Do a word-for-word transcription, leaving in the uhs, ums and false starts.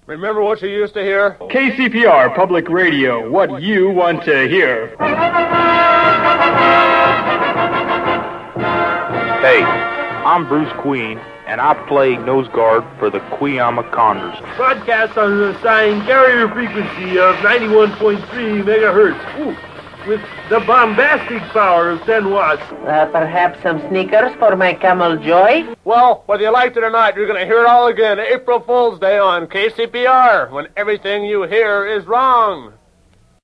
Remember what you used to hear? K C P R Public Radio, what you want to hear. Hey, I'm Bruce Queen, and I play nose guard for the Cuyama Condors. Broadcast on the assigned carrier frequency of ninety-one point three megahertz. Ooh, with the bombastic power of ten watts. Uh, perhaps some sneakers for my Camel Joy? Well, whether you liked it or not, you're going to hear it all again April Fool's Day on K C P R, when everything you hear is wrong.